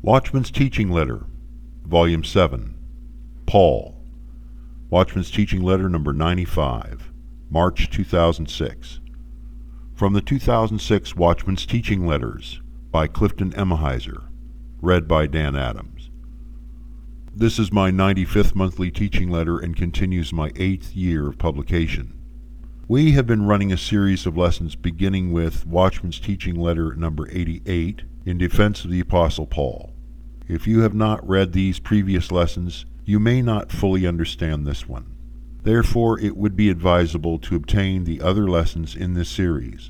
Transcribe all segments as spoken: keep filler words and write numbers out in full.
Watchman's Teaching Letter, Volume seven, Paul. Watchman's Teaching Letter number ninety-five, March two thousand six. From the two thousand six Watchman's Teaching Letters by Clifton Emahiser, read by Dan Adams. This is my ninety-fifth monthly teaching letter and continues my eighth year of publication. We have been running a series of lessons beginning with Watchman's Teaching Letter number eighty-eight, in defense of the Apostle Paul. If you have not read these previous lessons, you may not fully understand this one. Therefore, it would be advisable to obtain the other lessons in this series.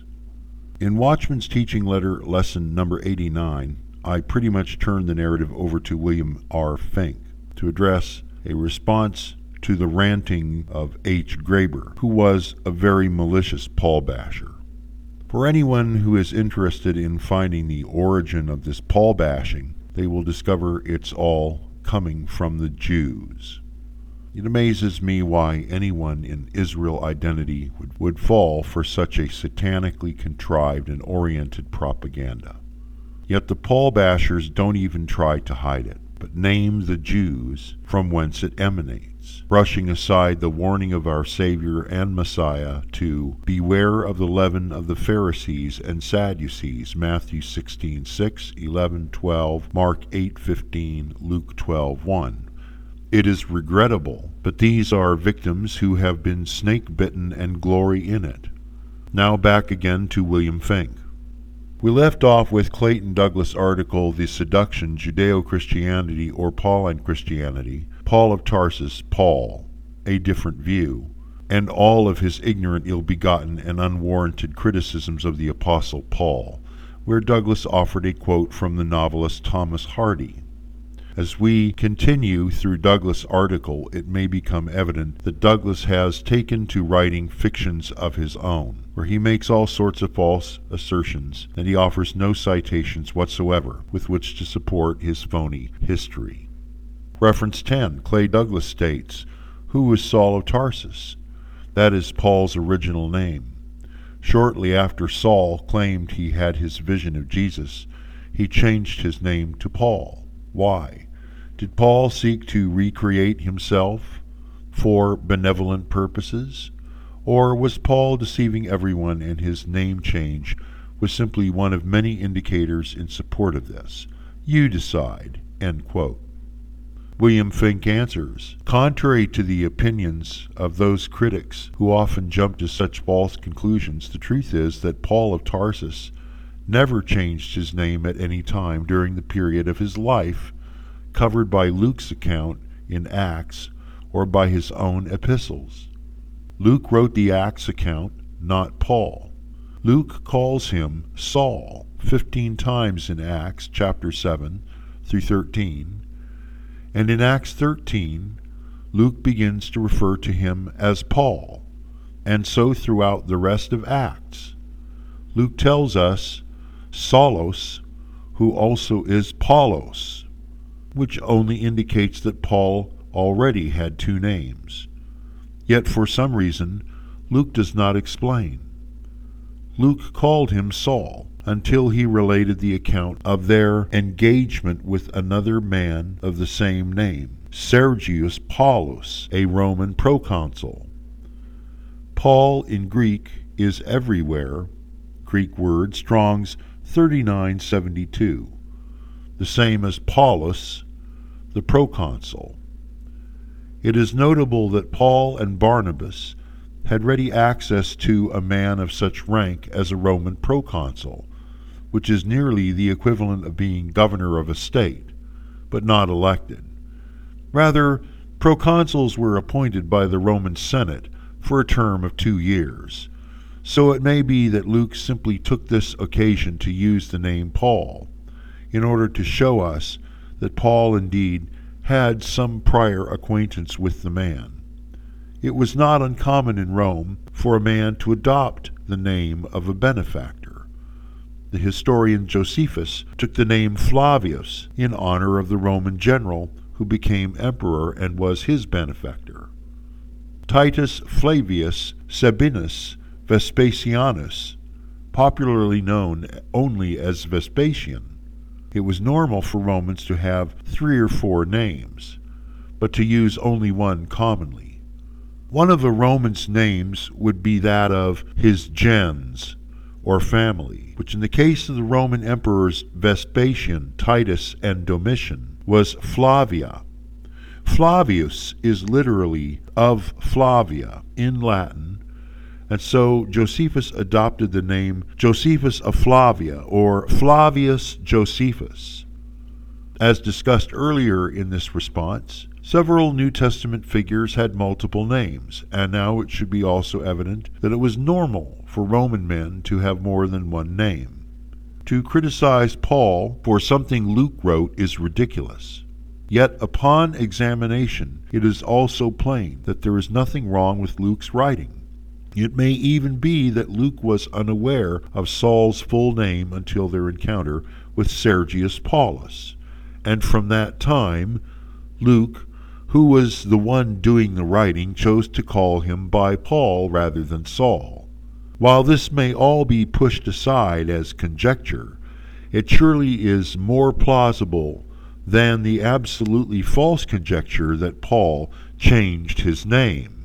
In Watchman's Teaching Letter lesson number eighty-nine, I pretty much turned the narrative over to William R. Finck to address a response to the ranting of H. Graber, who was a very malicious Paul basher. For anyone who is interested in finding the origin of this Paul bashing, they will discover it's all coming from the Jews. It amazes me why anyone in Israel identity would, would fall for such a satanically contrived and oriented propaganda. Yet the Paul bashers don't even try to hide it, but name the Jews from whence it emanates, brushing aside the warning of our Savior and Messiah to beware of the leaven of the Pharisees and Sadducees, Matthew sixteen six, eleven twelve, Mark eight fifteen, Luke twelve one. It is regrettable, but these are victims who have been snake-bitten and glory in it. Now back again to William Finck. We left off with Clayton Douglas' article, The Seduction, Judeo-Christianity or Pauline Christianity, Paul of Tarsus, Paul, A Different View, and all of his ignorant, ill-begotten, and unwarranted criticisms of the Apostle Paul, where Douglas offered a quote from the novelist Thomas Hardy. As we continue through Douglas' article, it may become evident that Douglas has taken to writing fictions of his own, where he makes all sorts of false assertions, and he offers no citations whatsoever with which to support his phony history. Reference ten, Clay Douglas states, "Who was Saul of Tarsus?" That is Paul's original name. Shortly after Saul claimed he had his vision of Jesus, he changed his name to Paul. Why? Did Paul seek to recreate himself for benevolent purposes? Or was Paul deceiving everyone and his name change was simply one of many indicators in support of this? You decide. End quote. William Finck answers, contrary to the opinions of those critics who often jump to such false conclusions, the truth is that Paul of Tarsus never changed his name at any time during the period of his life covered by Luke's account in Acts or by his own epistles. Luke wrote the Acts account, not Paul. Luke calls him Saul fifteen times in Acts chapter seven through thirteen, and in Acts thirteen, Luke begins to refer to him as Paul, and so throughout the rest of Acts. Luke tells us Saulos, who also is Paulos, which only indicates that Paul already had two names. Yet for some reason, Luke does not explain. Luke called him Saul until he related the account of their engagement with another man of the same name, Sergius Paulus, a Roman proconsul. Paul in Greek is everywhere, Greek word Strong's thirty-nine seventy-two, the same as Paulus, the proconsul. It is notable that Paul and Barnabas had ready access to a man of such rank as a Roman proconsul, which is nearly the equivalent of being governor of a state, but not elected. Rather, proconsuls were appointed by the Roman Senate for a term of two years, so it may be that Luke simply took this occasion to use the name Paul, in order to show us that Paul indeed had some prior acquaintance with the man. It was not uncommon in Rome for a man to adopt the name of a benefactor. The historian Josephus took the name Flavius in honor of the Roman general who became emperor and was his benefactor. Titus Flavius Sabinus Vespasianus, popularly known only as Vespasian, It was normal for Romans to have three or four names, but to use only one commonly. One of a Roman's names would be that of his gens, or family, which in the case of the Roman emperors Vespasian, Titus, and Domitian was Flavia. Flavius is literally of Flavia in Latin, and so Josephus adopted the name Josephus of Flavia, or Flavius Josephus. As discussed earlier in this response, several New Testament figures had multiple names, and now it should be also evident that it was normal for Roman men to have more than one name. To criticize Paul for something Luke wrote is ridiculous. Yet upon examination, it is also plain that there is nothing wrong with Luke's writing. It may even be that Luke was unaware of Saul's full name until their encounter with Sergius Paulus, and from that time, Luke, who was the one doing the writing, chose to call him by Paul rather than Saul. While this may all be pushed aside as conjecture, it surely is more plausible than the absolutely false conjecture that Paul changed his name.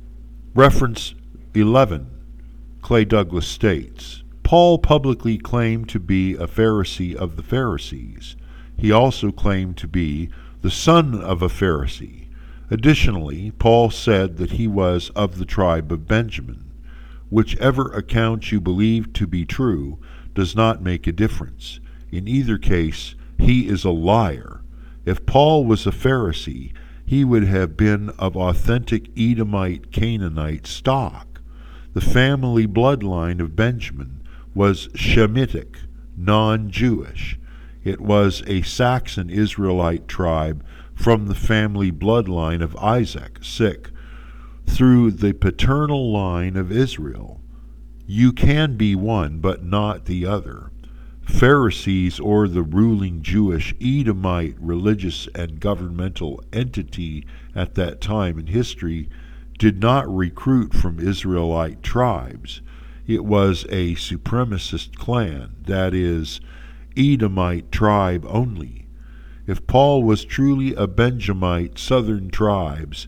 Reference eleven. Clay Douglas states, Paul publicly claimed to be a Pharisee of the Pharisees. He also claimed to be the son of a Pharisee. Additionally, Paul said that he was of the tribe of Benjamin. Whichever account you believe to be true does not make a difference. In either case, he is a liar. If Paul was a Pharisee, he would have been of authentic Edomite Canaanite stock. The family bloodline of Benjamin was Shemitic, non-Jewish. It was a Saxon Israelite tribe from the family bloodline of Isaac, sick, through the paternal line of Israel. You can be one, but not the other. Pharisees, or the ruling Jewish Edomite religious and governmental entity at that time in history, did not recruit from Israelite tribes. It was a supremacist clan, that is, Edomite tribe only. If Paul was truly a Benjamite southern tribes,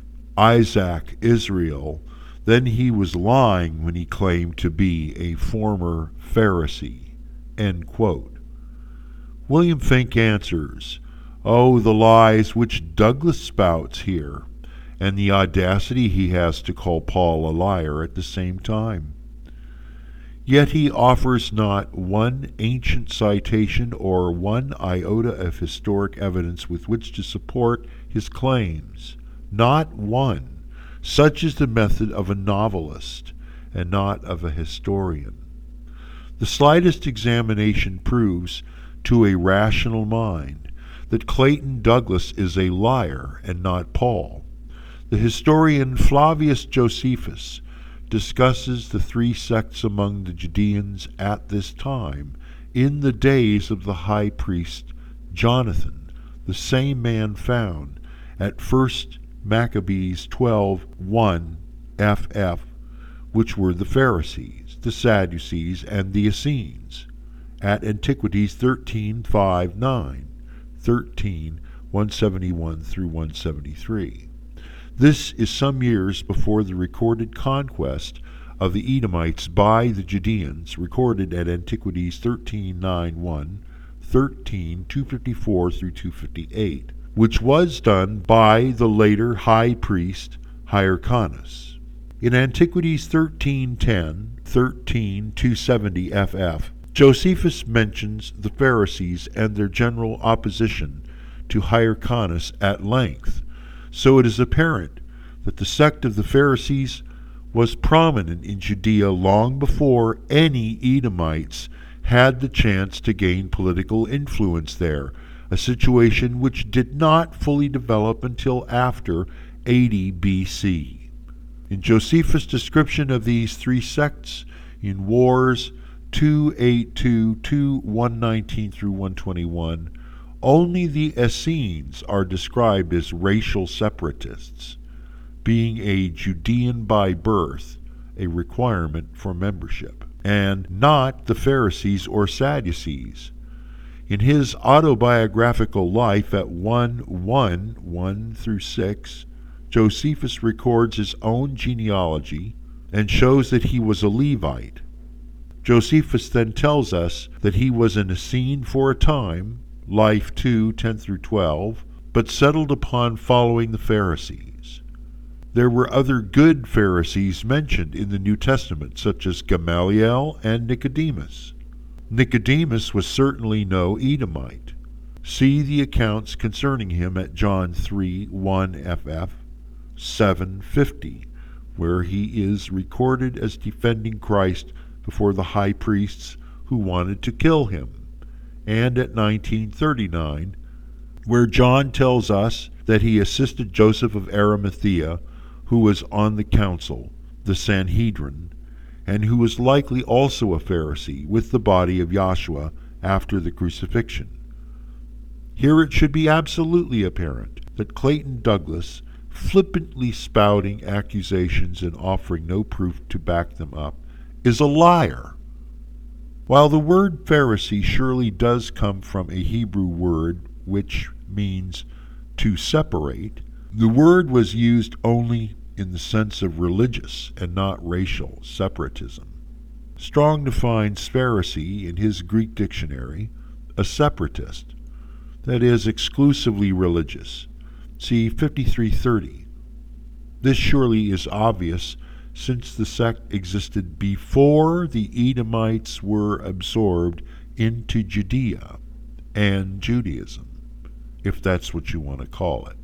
Isaac, Israel, then he was lying when he claimed to be a former Pharisee. End quote. William Finck answers, Oh, the lies which Douglas spouts here, and the audacity he has to call Paul a liar at the same time. Yet he offers not one ancient citation or one iota of historic evidence with which to support his claims. Not one. Such is the method of a novelist, and not of a historian. The slightest examination proves to a rational mind that Clayton Douglas is a liar and not Paul. The historian Flavius Josephus discusses the three sects among the Judeans at this time in the days of the high priest Jonathan, the same man found at First Maccabees twelve one F F, which were the Pharisees, the Sadducees, and the Essenes, at Antiquities thirteen five nine, thirteen one seventy-one through one seventy-three. This is some years before the recorded conquest of the Edomites by the Judeans, recorded at Antiquities thirteen nine one, thirteen two fifty-four through two fifty-eight, which was done by the later high priest Hyrcanus. In Antiquities thirteen ten, thirteen two seventy F F, Josephus mentions the Pharisees and their general opposition to Hyrcanus at length, so it is apparent that the sect of the Pharisees was prominent in Judea long before any Edomites had the chance to gain political influence there, a situation which did not fully develop until after eighty B C. In Josephus' description of these three sects in Wars two eighty-two to one nineteen through one twenty-one, only the Essenes are described as racial separatists, being a Judean by birth, a requirement for membership, and not the Pharisees or Sadducees. In his autobiographical life at one one, one through six, Josephus records his own genealogy and shows that he was a Levite. Josephus then tells us that he was an Essene for a time, Life two, ten through twelve, but settled upon following the Pharisees. There were other good Pharisees mentioned in the New Testament, such as Gamaliel and Nicodemus. Nicodemus was certainly no Edomite. See the accounts concerning him at John three, one F F, seven fifty, where he is recorded as defending Christ before the high priests who wanted to kill him, and at nineteen thirty-nine, where John tells us that he assisted Joseph of Arimathea, who was on the council, the Sanhedrin, and who was likely also a Pharisee, with the body of Yahshua after the crucifixion. Here it should be absolutely apparent that Clayton Douglas, flippantly spouting accusations and offering no proof to back them up, is a liar. While the word Pharisee surely does come from a Hebrew word which means to separate, the word was used only in the sense of religious and not racial separatism. Strong defines Pharisee in his Greek dictionary, a separatist, that is, exclusively religious. See fifty-three thirty. This surely is obvious, since the sect existed before the Edomites were absorbed into Judea and Judaism, if that's what you want to call it.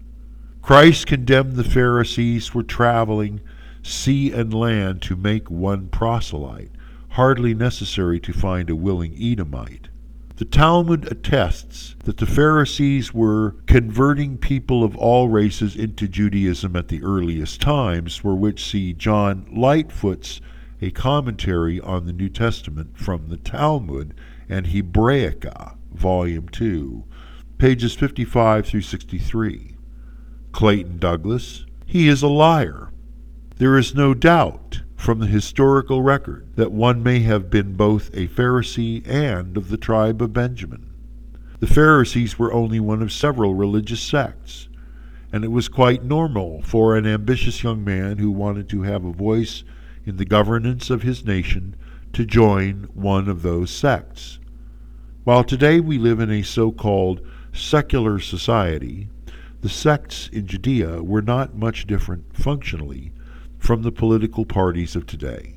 Christ condemned the Pharisees for traveling sea and land to make one proselyte, hardly necessary to find a willing Edomite. The Talmud attests that the Pharisees were converting people of all races into Judaism at the earliest times, for which see John Lightfoot's A Commentary on the New Testament from the Talmud and Hebraica, Volume two, pages fifty-five through sixty-three. Clayton Douglas, he is a liar. There is no doubt from the historical record that one may have been both a Pharisee and of the tribe of Benjamin. The Pharisees were only one of several religious sects, and it was quite normal for an ambitious young man who wanted to have a voice in the governance of his nation to join one of those sects. While today we live in a so-called secular society, the sects in Judea were not much different functionally from the political parties of today.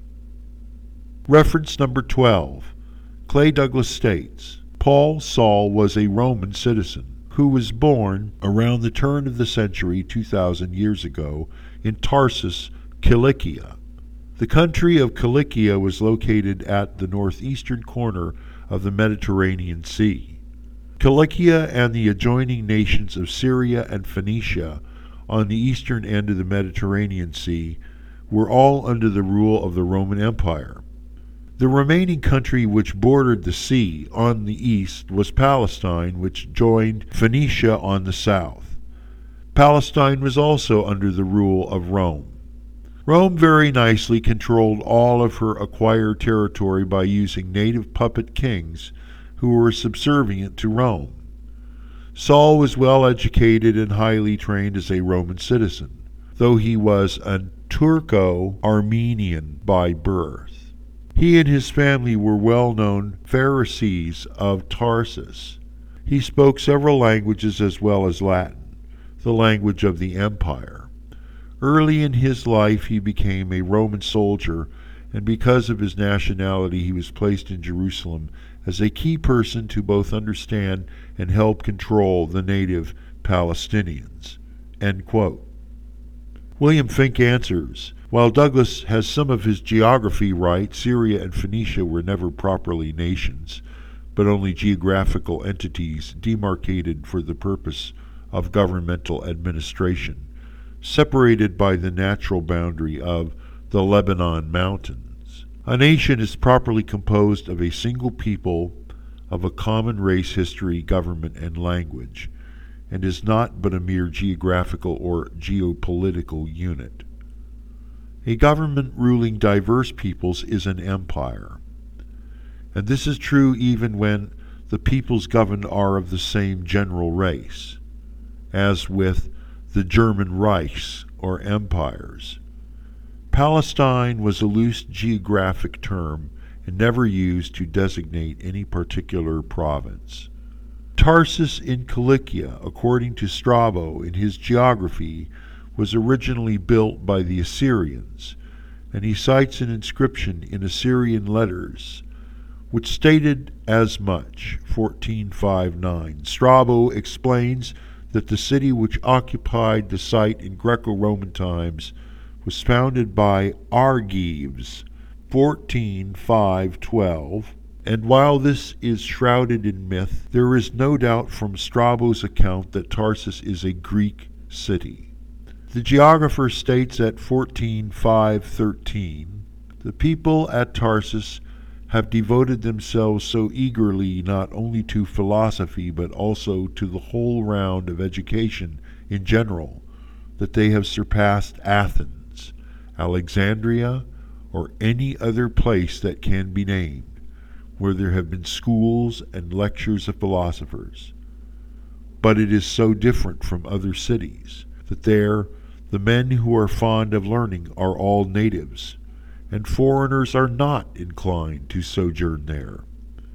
Reference number twelve. Clay Douglas states, Paul Saul was a Roman citizen who was born around the turn of the century two thousand years ago in Tarsus, Cilicia. The country of Cilicia was located at the northeastern corner of the Mediterranean Sea. Cilicia and the adjoining nations of Syria and Phoenicia on the eastern end of the Mediterranean Sea were all under the rule of the Roman Empire. The remaining country which bordered the sea on the east was Palestine, which joined Phoenicia on the south. Palestine was also under the rule of Rome. Rome very nicely controlled all of her acquired territory by using native puppet kings who were subservient to Rome. Saul was well educated and highly trained as a Roman citizen, though he was a Turco-Armenian by birth. He and his family were well-known Pharisees of Tarsus. He spoke several languages as well as Latin, the language of the empire. Early in his life he became a Roman soldier, and because of his nationality he was placed in Jerusalem as a key person to both understand and help control the native Palestinians. End quote. William Fink answers, while Douglas has some of his geography right, Syria and Phoenicia were never properly nations, but only geographical entities demarcated for the purpose of governmental administration, separated by the natural boundary of the Lebanon Mountains. A nation is properly composed of a single people of a common race, history, government, and language, and is not but a mere geographical or geopolitical unit. A government ruling diverse peoples is an empire, and this is true even when the peoples governed are of the same general race, as with the German Reichs or empires. Palestine was a loose geographic term and never used to designate any particular province. Tarsus in Cilicia, according to Strabo in his geography, was originally built by the Assyrians, and he cites an inscription in Assyrian letters which stated as much, fourteen fifty-nine. Strabo explains that the city which occupied the site in Greco-Roman times was founded by Argives, fourteen five twelve, and while this is shrouded in myth, there is no doubt from Strabo's account that Tarsus is a Greek city. The geographer states at fourteen five thirteen, the people at Tarsus have devoted themselves so eagerly not only to philosophy but also to the whole round of education in general, that they have surpassed Athens, Alexandria, or any other place that can be named, where there have been schools and lectures of philosophers. But it is so different from other cities, that there the men who are fond of learning are all natives, and foreigners are not inclined to sojourn there.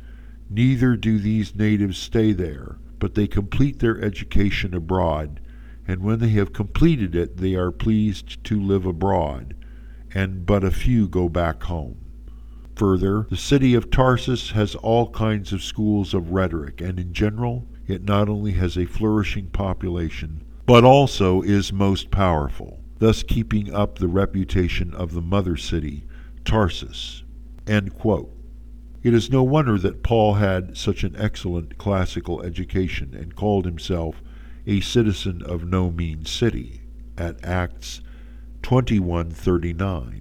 Neither do these natives stay there, but they complete their education abroad, and when they have completed it they are pleased to live abroad, and but a few go back home. Further, the city of Tarsus has all kinds of schools of rhetoric, and in general it not only has a flourishing population, but also is most powerful, thus keeping up the reputation of the mother city, Tarsus. End quote. It is no wonder that Paul had such an excellent classical education and called himself a citizen of no mean city at Acts twenty-one thirty-nine.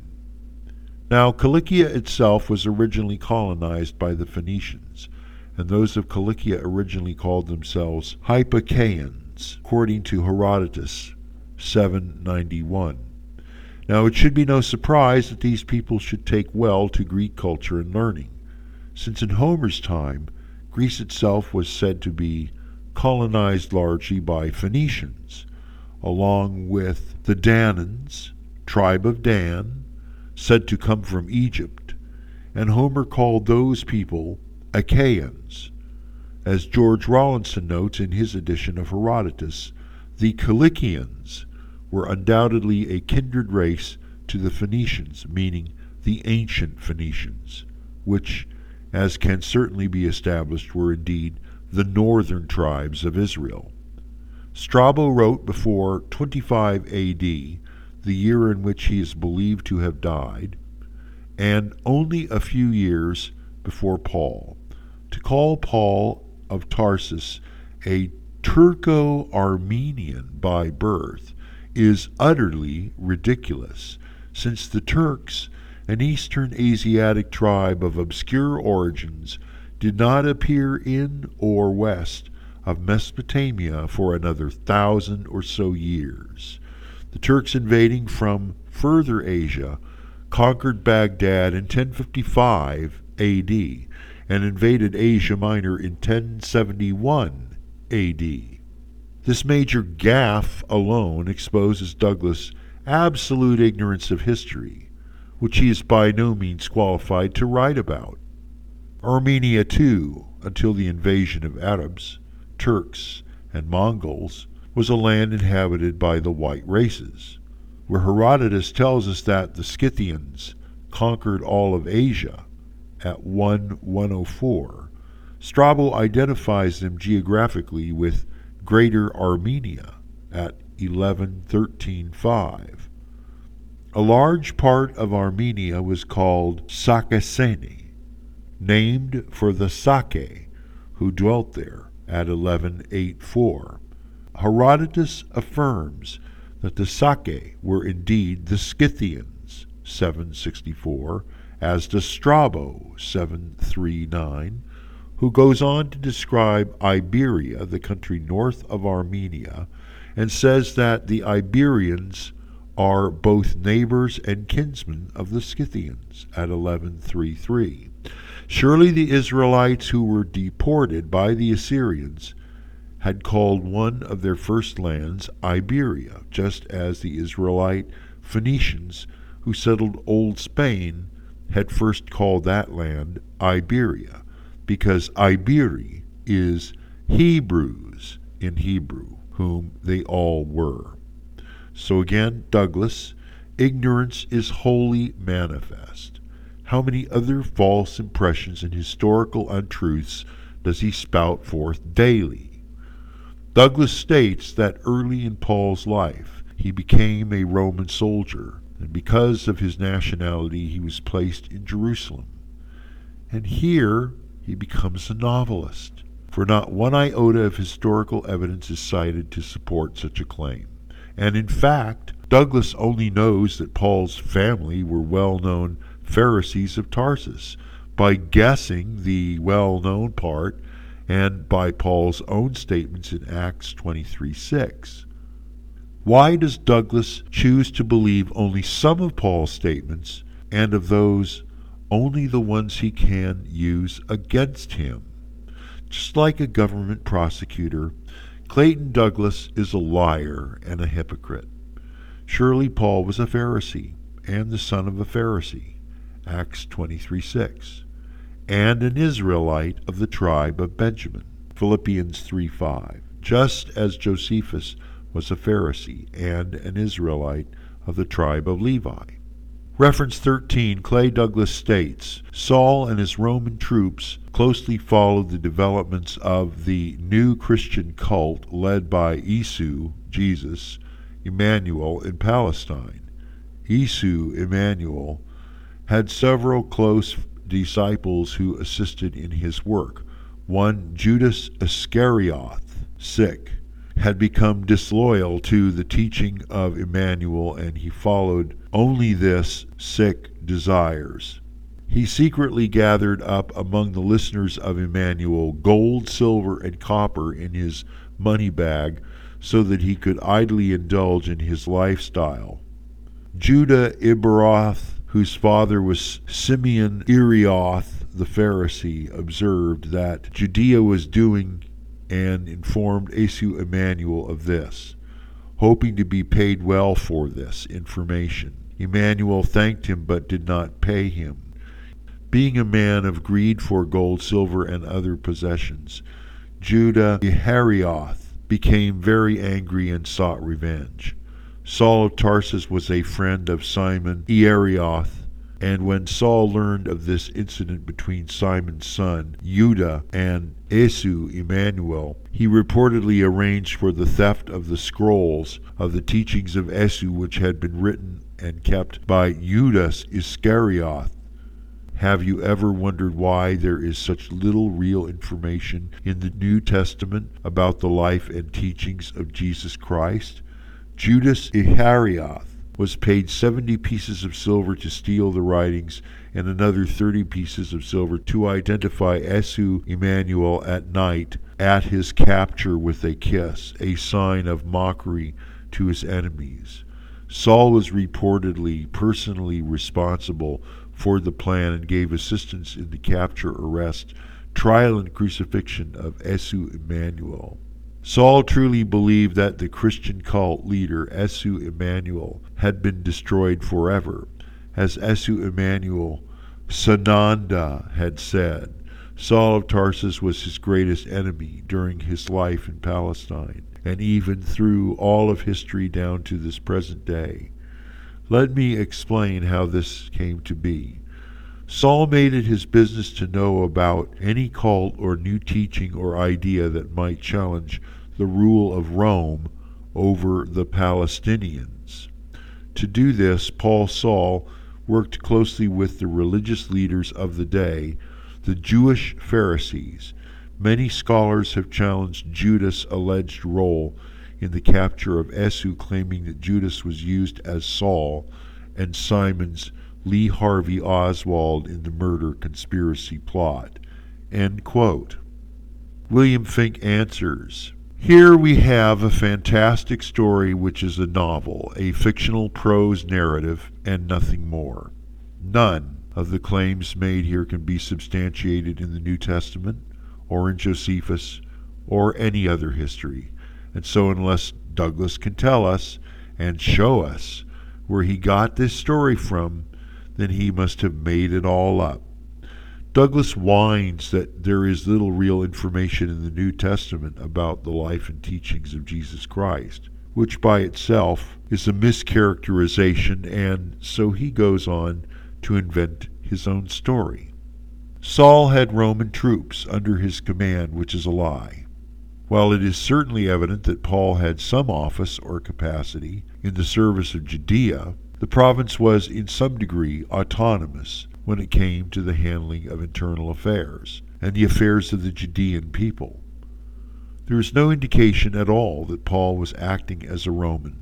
Now, Cilicia itself was originally colonized by the Phoenicians, and those of Cilicia originally called themselves Hypocaeans, according to Herodotus seven ninety-one. Now, it should be no surprise that these people should take well to Greek culture and learning, since in Homer's time, Greece itself was said to be colonized largely by Phoenicians, along with the Danans, tribe of Dan, said to come from Egypt, and Homer called those people Achaeans. As George Rawlinson notes in his edition of Herodotus, the Cilicians were undoubtedly a kindred race to the Phoenicians, meaning the ancient Phoenicians, which, as can certainly be established, were indeed the northern tribes of Israel. Strabo wrote before twenty-five A D, the year in which he is believed to have died, and only a few years before Paul. To call Paul of Tarsus a Turco-Armenian by birth is utterly ridiculous, since the Turks, an Eastern Asiatic tribe of obscure origins, did not appear in or west of Mesopotamia for another thousand or so years. The Turks invading from further Asia conquered Baghdad in ten fifty-five A D and invaded Asia Minor in ten seventy-one A D. This major gaffe alone exposes Douglas' absolute ignorance of history, which he is by no means qualified to write about. Armenia, too, until the invasion of Arabs, Turks, and Mongols, was a land inhabited by the white races, where Herodotus tells us that the Scythians conquered all of Asia at one one oh four. Strabo identifies them geographically with Greater Armenia at eleven thirteen five. A large part of Armenia was called Sakasene, named for the Sake who dwelt there at eleven eighty-four. Herodotus affirms that the Sake were indeed the Scythians, seven sixty-four, as does Strabo, seven thirty-nine, who goes on to describe Iberia, the country north of Armenia, and says that the Iberians are both neighbors and kinsmen of the Scythians at eleven thirty-three. Surely the Israelites who were deported by the Assyrians had called one of their first lands Iberia, just as the Israelite Phoenicians who settled Old Spain had first called that land Iberia, because Iberi is Hebrews in Hebrew, whom they all were. So again, Douglas, ignorance is wholly manifest. How many other false impressions and historical untruths does he spout forth daily? Douglas states that early in Paul's life he became a Roman soldier, and because of his nationality he was placed in Jerusalem. And here he becomes a novelist, for not one iota of historical evidence is cited to support such a claim. And in fact, Douglas only knows that Paul's family were well-known Pharisees of Tarsus by guessing the well-known part and by Paul's own statements in Acts twenty-three six. Why does Douglas choose to believe only some of Paul's statements, and of those, only the ones he can use against him? Just like a government prosecutor, Clayton Douglas is a liar and a hypocrite. Surely Paul was a Pharisee, and the son of a Pharisee, Acts twenty-three six, and an Israelite of the tribe of Benjamin, Philippians three five, just as Josephus was a Pharisee and an Israelite of the tribe of Levi. Reference thirteen, Clay Douglas states, Saul and his Roman troops closely followed the developments of the new Christian cult led by Isu, Jesus, Emmanuel in Palestine. Isu, Emmanuel, had several close disciples who assisted in his work. One, Judas Iscariot, sick, had become disloyal to the teaching of Emmanuel, and he followed only this sick desires. He secretly gathered up among the listeners of Emmanuel gold, silver, and copper in his money bag so that he could idly indulge in his lifestyle. Judah Iberoth, whose father was Simeon Irioth the Pharisee, observed that Judea was doing and informed Isu Emmanuel of this, hoping to be paid well for this information. Emmanuel thanked him but did not pay him. Being a man of greed for gold, silver, and other possessions, Judah Iscariot became very angry and sought revenge. Saul of Tarsus was a friend of Simon Iscariot, and when Saul learned of this incident between Simon's son, Judah, and Isu Emmanuel, he reportedly arranged for the theft of the scrolls of the teachings of Isu, which had been written and kept by Judas Iscariot. Have you ever wondered why there is such little real information in the New Testament about the life and teachings of Jesus Christ? Judas Iscariot was paid seventy pieces of silver to steal the writings and another thirty pieces of silver to identify Isu Emmanuel at night at his capture with a kiss, a sign of mockery to his enemies. Saul was reportedly personally responsible for the plan and gave assistance in the capture, arrest, trial, and crucifixion of Isu Emmanuel. Saul truly believed that the Christian cult leader Isu Emmanuel had been destroyed forever. As Isu Emmanuel Sananda had said, Saul of Tarsus was his greatest enemy during his life in Palestine, and even through all of history down to this present day. Let me explain how this came to be. Saul made it his business to know about any cult or new teaching or idea that might challenge the rule of Rome over the Palestinians. To do this, Paul Saul worked closely with the religious leaders of the day, the Jewish Pharisees. Many scholars have challenged Judas' alleged role in the capture of Isu, claiming that Judas was used as Saul and Simon's Lee Harvey Oswald in the murder conspiracy plot. End quote. William Finck answers, here we have a fantastic story which is a novel, a fictional prose narrative, and nothing more. None of the claims made here can be substantiated in the New Testament, or in Josephus, or any other history. And so unless Douglas can tell us and show us where he got this story from, then he must have made it all up. Douglas whines that there is little real information in the New Testament about the life and teachings of Jesus Christ, which by itself is a mischaracterization, and so he goes on to invent his own story. Saul had Roman troops under his command, which is a lie. While it is certainly evident that Paul had some office or capacity in the service of Judea, the province was in some degree autonomous when it came to the handling of internal affairs and the affairs of the Judean people. There is no indication at all that Paul was acting as a Roman,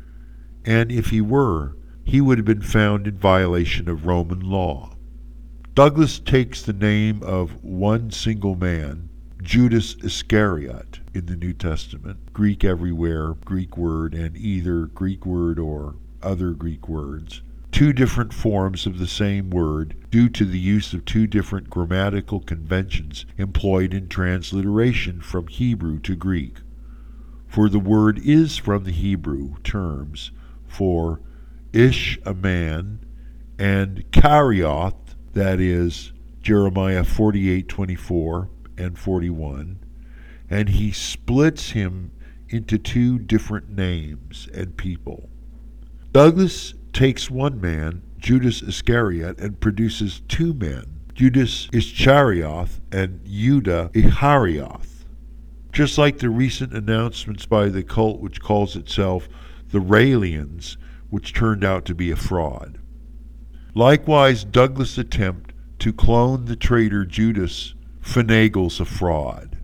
and if he were, he would have been found in violation of Roman law. Douglas takes the name of one single man, Judas Iscariot, in the New Testament, Greek everywhere, Greek word, and either Greek word or other Greek words, two different forms of the same word due to the use of two different grammatical conventions employed in transliteration from Hebrew to Greek. For the word is from the Hebrew terms for ish, a man, and karioth, that is Jeremiah forty-eight twenty-four and forty-one, and he splits him into two different names and people. Douglas takes one man, Judas Iscariot, and produces two men, Judas Iscarioth and Judah Iharioth. Just like the recent announcements by the cult which calls itself the Raelians, which turned out to be a fraud. Likewise, Douglas' attempt to clone the traitor Judas finagles a fraud.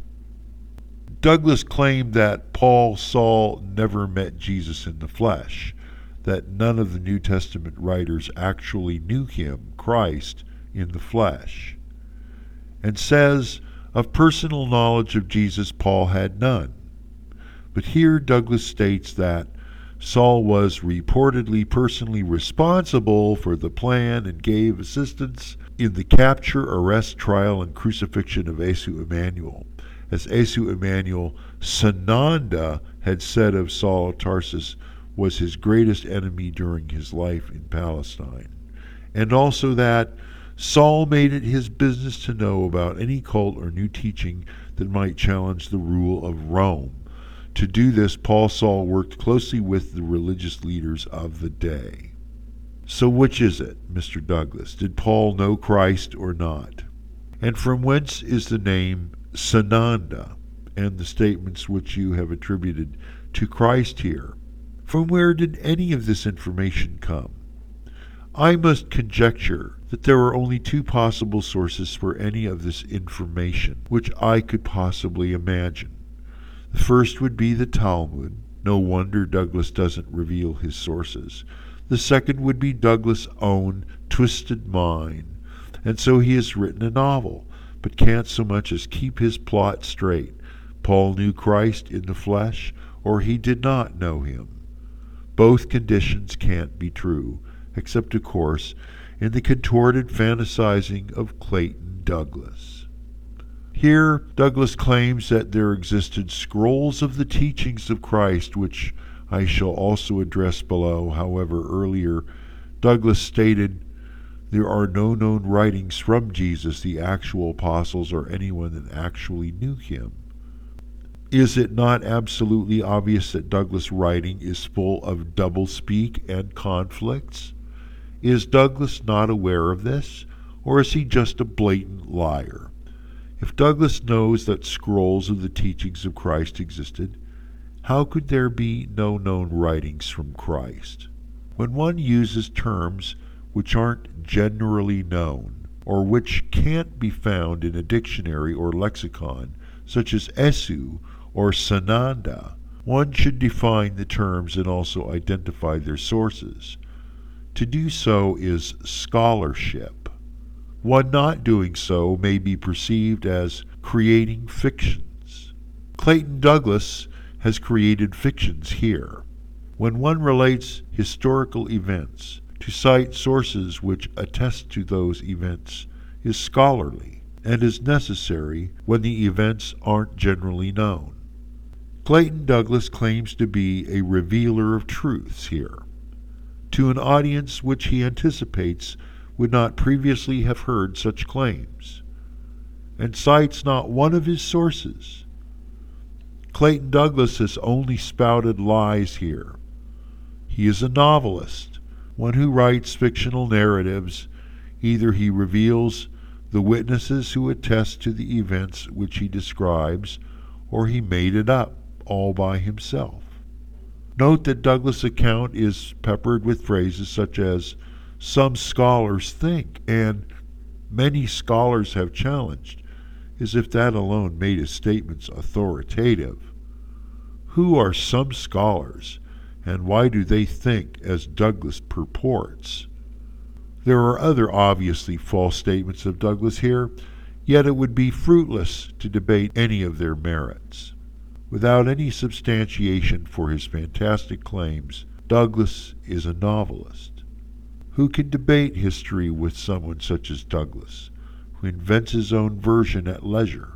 Douglas claimed that Paul Saul never met Jesus in the flesh, that none of the New Testament writers actually knew him, Christ, in the flesh, and says of personal knowledge of Jesus Paul had none. But here Douglas states that Saul was reportedly personally responsible for the plan and gave assistance in the capture, arrest, trial, and crucifixion of Asu Emmanuel. As Asu Emmanuel, Sananda had said of Saul of Tarsus, was his greatest enemy during his life in Palestine, and also that Saul made it his business to know about any cult or new teaching that might challenge the rule of Rome. To do this, Paul Saul worked closely with the religious leaders of the day. So which is it, Mister Douglas? Did Paul know Christ or not? And from whence is the name Sananda and the statements which you have attributed to Christ here? From where did any of this information come? I must conjecture that there are only two possible sources for any of this information which I could possibly imagine. The first would be the Talmud. No wonder Douglas doesn't reveal his sources. The second would be Douglas' own twisted mind, and so he has written a novel, but can't so much as keep his plot straight. Paul knew Christ in the flesh, or he did not know him. Both conditions can't be true, except, of course, in the contorted fantasizing of Clayton Douglas. Here, Douglas claims that there existed scrolls of the teachings of Christ, which I shall also address below. However, earlier, Douglas stated there are no known writings from Jesus, the actual apostles, or anyone that actually knew him. Is it not absolutely obvious that Douglas' writing is full of doublespeak and conflicts? Is Douglas not aware of this, or is he just a blatant liar? If Douglas knows that scrolls of the teachings of Christ existed, how could there be no known writings from Christ? When one uses terms which aren't generally known, or which can't be found in a dictionary or lexicon, such as Esu or Sananda, one should define the terms and also identify their sources. To do so is scholarship. One not doing so may be perceived as creating fictions. Clayton Douglas has created fictions here. When one relates historical events, To cite sources which attest to those events is scholarly and is necessary when the events aren't generally known. Clayton Douglas claims to be a revealer of truths here, to an audience which he anticipates would not previously have heard such claims, and cites not one of his sources. Clayton Douglas has only spouted lies here. He is a novelist, one who writes fictional narratives. Either he reveals the witnesses who attest to the events which he describes, or he made it up all by himself. Note that Douglas' account is peppered with phrases such as "some scholars think" and "many scholars have challenged," as if that alone made his statements authoritative. Who are some scholars, and why do they think as Douglas purports? There are other obviously false statements of Douglas here, yet it would be fruitless to debate any of their merits. Without any substantiation for his fantastic claims, Douglas is a novelist. Who can debate history with someone such as Douglas, who invents his own version at leisure?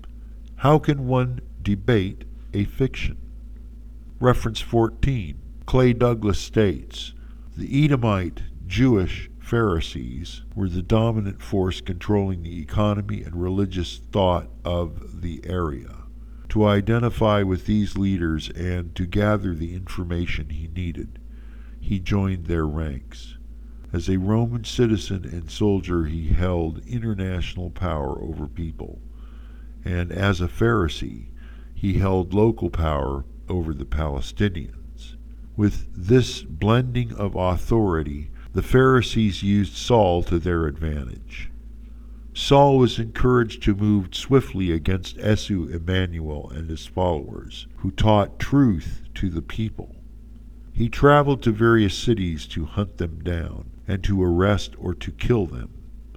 How can one debate a fiction? Reference fourteen. Clay Douglas states, "The Edomite Jewish Pharisees were the dominant force controlling the economy and religious thought of the area. To identify with these leaders and to gather the information he needed, he joined their ranks. As a Roman citizen and soldier, he held international power over people, and as a Pharisee, he held local power over the Palestinians. With this blending of authority, the Pharisees used Saul to their advantage. Saul was encouraged to move swiftly against Esu Emmanuel and his followers, who taught truth to the people. He traveled to various cities to hunt them down and to arrest or to kill them.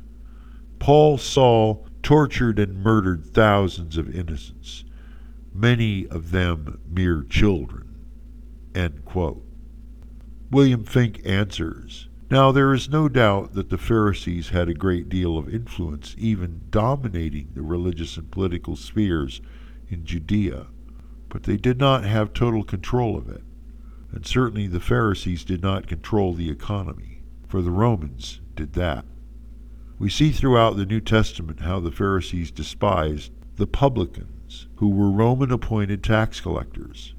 Paul Saul tortured and murdered thousands of innocents, many of them mere children." End quote. William Finck answers, "Now there is no doubt that the Pharisees had a great deal of influence, even dominating the religious and political spheres in Judea, but they did not have total control of it, and certainly the Pharisees did not control the economy, for the Romans did that. We see throughout the New Testament how the Pharisees despised the publicans, who were Roman-appointed tax collectors.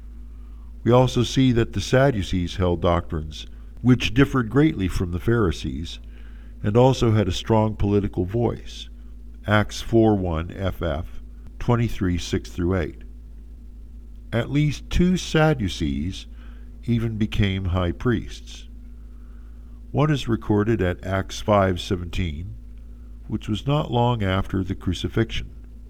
We also see that the Sadducees held doctrines which differed greatly from the Pharisees, and also had a strong political voice. Acts four one F F twenty-three six through eight. At least two Sadducees even became high priests. One is recorded at Acts five seventeen, which was not long after the crucifixion.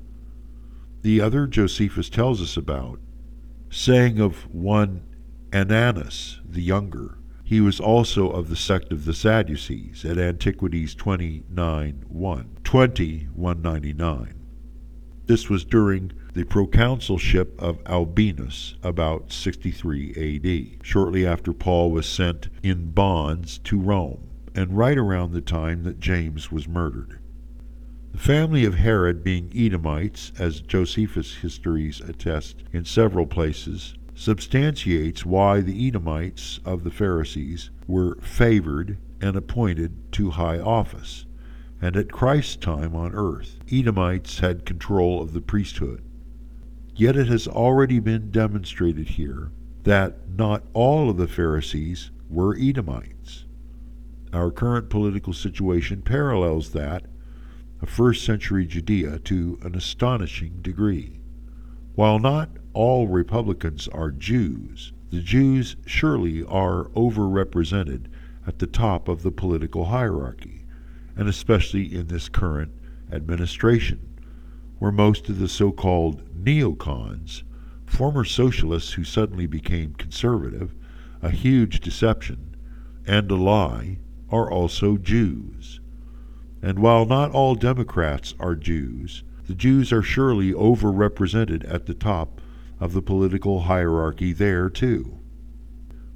The other Josephus tells us about, saying of one Ananus the younger, he was also of the sect of the Sadducees, at Antiquities twenty-nine one, twenty one ninety-nine. This was during the proconsulship of Albinus, about sixty-three A D, shortly after Paul was sent in bonds to Rome, and right around the time that James was murdered. The family of Herod, being Edomites, as Josephus' histories attest in several places, substantiates why the Edomites of the Pharisees were favored and appointed to high office, and at Christ's time on earth, Edomites had control of the priesthood. Yet it has already been demonstrated here that not all of the Pharisees were Edomites. Our current political situation parallels that of first century Judea to an astonishing degree. While not all Republicans are Jews, the Jews surely are overrepresented at the top of the political hierarchy, and especially in this current administration, where most of the so-called neocons, former socialists who suddenly became conservative, a huge deception, and a lie, are also Jews. And while not all Democrats are Jews, the Jews are surely overrepresented at the top of the political hierarchy there, too.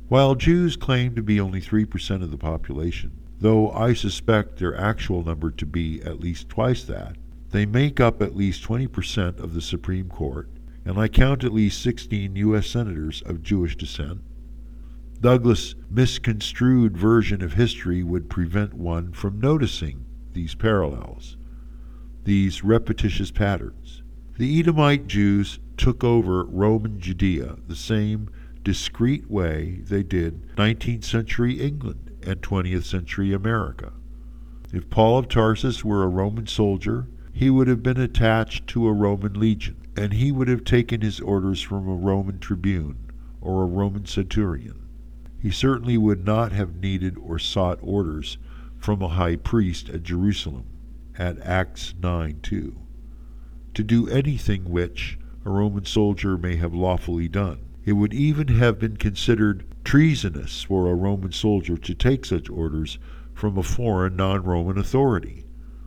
While Jews claim to be only three percent of the population, though I suspect their actual number to be at least twice that, they make up at least twenty percent of the Supreme Court, and I count at least sixteen U S senators of Jewish descent. Douglas' misconstrued version of history would prevent one from noticing these parallels, these repetitious patterns. The Edomite Jews took over Roman Judea the same discreet way they did nineteenth century England and twentieth century America. If Paul of Tarsus were a Roman soldier, he would have been attached to a Roman legion, and he would have taken his orders from a Roman tribune or a Roman centurion. He certainly would not have needed or sought orders from a high priest at Jerusalem, at Acts nine two, to do anything which a Roman soldier may have lawfully done. It would even have been considered treasonous for a Roman soldier to take such orders from a foreign non-Roman authority.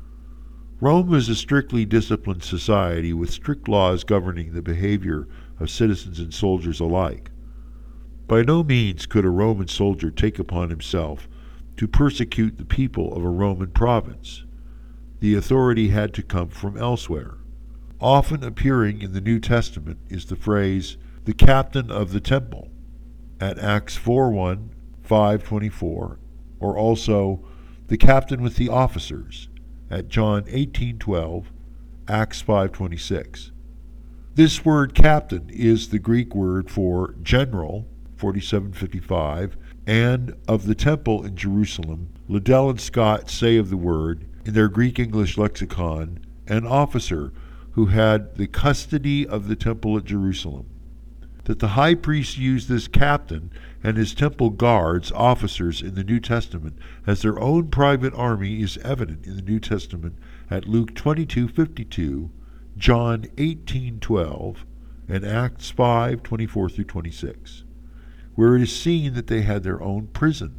Rome was a strictly disciplined society with strict laws governing the behavior of citizens and soldiers alike. By no means could a Roman soldier take upon himself to persecute the people of a Roman province. The authority had to come from elsewhere. Often appearing in the New Testament is the phrase, the captain of the temple, at Acts four one, five twenty-four, or also the captain with the officers, at John eighteen twelve, Acts five twenty-six. This word captain is the Greek word for general, forty-seven fifty-five, and of the temple in Jerusalem. Liddell and Scott say of the word, in their Greek-English lexicon, an officer who had the custody of the temple at Jerusalem. That the high priest used this captain and his temple guards, officers in the New Testament, as their own private army is evident in the New Testament at Luke twenty-two fifty-two, John eighteen twelve, and Acts five twenty-four through twenty-six, where it is seen that they had their own prison.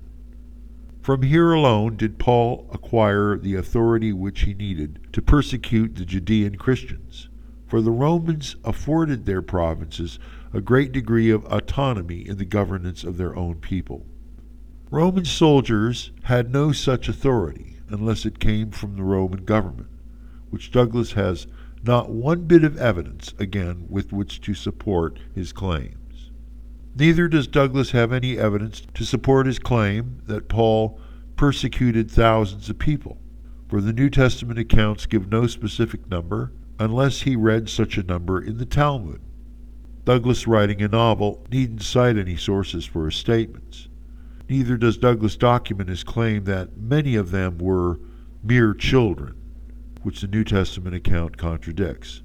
From here alone did Paul acquire the authority which he needed to persecute the Judean Christians, for the Romans afforded their provinces a great degree of autonomy in the governance of their own people. Roman soldiers had no such authority unless it came from the Roman government, which Douglas has not one bit of evidence, again, with which to support his claims. Neither does Douglas have any evidence to support his claim that Paul persecuted thousands of people, for the New Testament accounts give no specific number unless he read such a number in the Talmud. Douglas, writing a novel, needn't cite any sources for his statements. Neither does Douglas document his claim that many of them were mere children, which the New Testament account contradicts.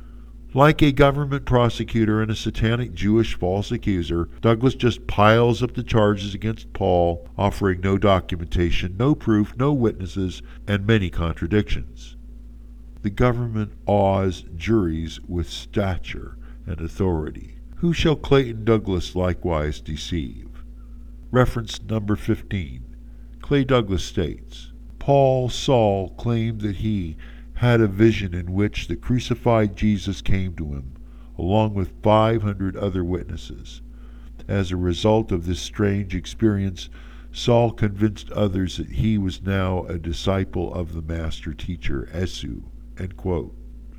Like a government prosecutor and a satanic Jewish false accuser, Douglas just piles up the charges against Paul, offering no documentation, no proof, no witnesses, and many contradictions. The government awes juries with stature and authority. Who shall Clayton Douglas likewise deceive? Reference number fifteen. Clay Douglas states, Paul Saul claimed that he had a vision in which the crucified Jesus came to him, along with five hundred other witnesses. As a result of this strange experience, Saul convinced others that he was now a disciple of the master teacher, Esu. End quote.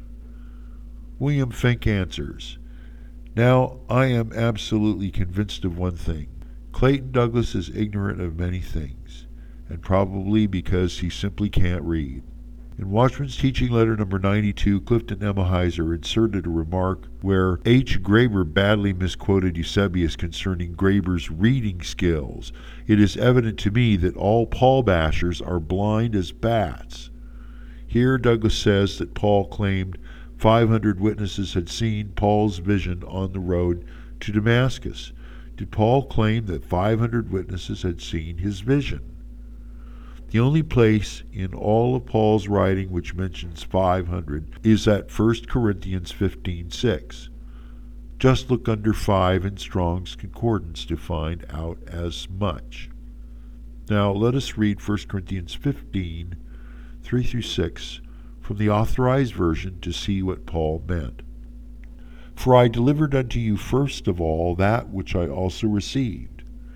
William Finck answers, Now I am absolutely convinced of one thing. Clayton Douglas is ignorant of many things, and probably because he simply can't read. In Watchman's Teaching Letter number ninety-two, Clifton Emahiser inserted a remark where H. Graber badly misquoted Eusebius concerning Graber's reading skills. It is evident to me that all Paul bashers are blind as bats. Here Douglas says that Paul claimed five hundred witnesses had seen Paul's vision on the road to Damascus. Did Paul claim that five hundred witnesses had seen his vision? The only place in all of Paul's writing which mentions five hundred is at First Corinthians fifteen six. Just look under five in Strong's Concordance to find out as much. Now let us read First Corinthians fifteen, three through six from the Authorized Version to see what Paul meant. For I delivered unto you first of all that which I also received,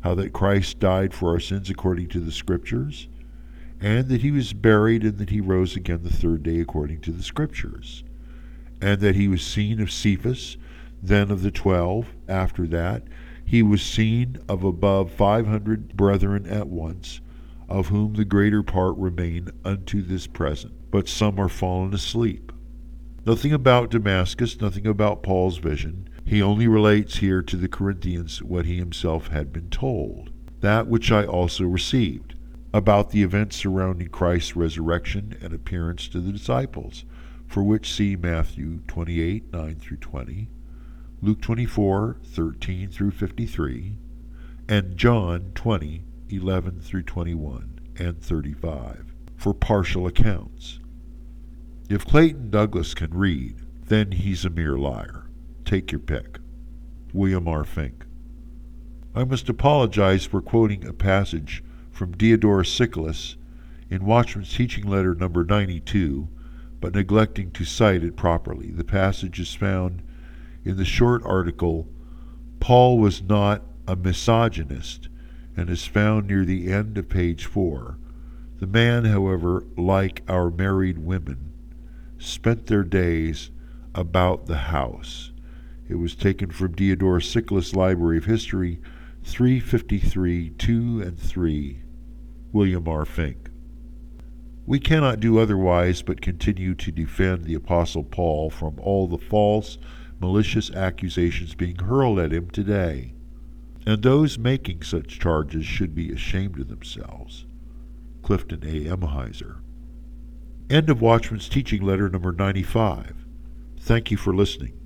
how that Christ died for our sins according to the Scriptures, and that he was buried and that he rose again the third day according to the Scriptures, and that he was seen of Cephas, then of the twelve. After that, he was seen of above five hundred brethren at once, of whom the greater part remain unto this present, but some are fallen asleep. Nothing about Damascus, nothing about Paul's vision. He only relates here to the Corinthians what he himself had been told, that which I also received, about the events surrounding Christ's resurrection and appearance to the disciples, for which see Matthew twenty-eight, nine through twenty, Luke twenty-four, thirteen through fifty-three, and John twenty, eleven through twenty-one and thirty-five, for partial accounts. If Clayton Douglas can read, then he's a mere liar. Take your pick. William R. Fink. I must apologize for quoting a passage from Diodorus Siculus in Watchman's Teaching Letter number ninety-two, but neglecting to cite it properly. The passage is found in the short article, Paul Was Not a Misogynist, and is found near the end of page four. The man, however, like our married women, spent their days about the house. It was taken from Diodorus Siculus' Library of History, three fifty-three, two and three, William R. Fink. We cannot do otherwise but continue to defend the Apostle Paul from all the false, malicious accusations being hurled at him today, and those making such charges should be ashamed of themselves. Clifton A. Emheiser. End of Watchman's Teaching Letter number ninety-five. Thank you for listening.